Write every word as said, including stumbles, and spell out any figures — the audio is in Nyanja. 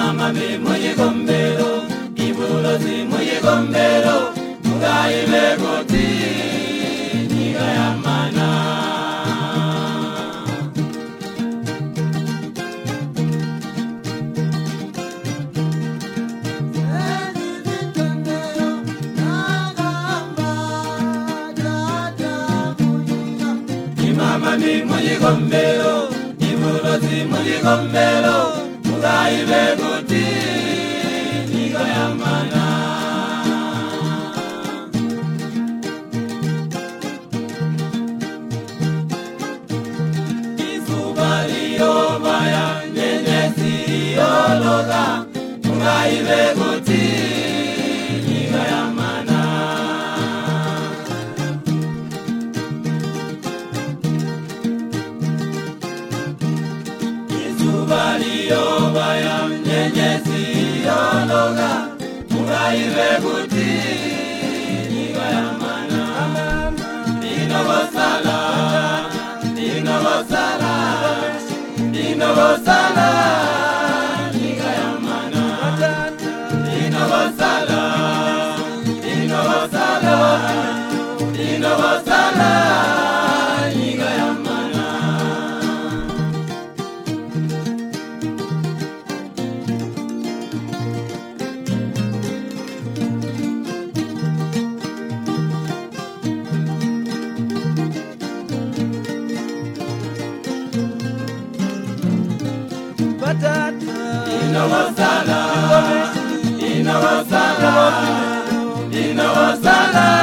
Imama me muyigombero, ibulozi muyigombero, mugaibe goti nigayamana. Imama me muyigombero, ibulozi muyigombero, mugaibe goti nigayamana. Isubaliyo baya nyenyesi yologa, mugaibe goti nigayamana. Isubaliyo baya nyenyesi yologa, mugaibe goti nigayamana. Dino basala, dino basala, dino basala nigayamana. Dino basala, dino basala, dino basala nigayamana. Inawasala, inawasala, inawasala.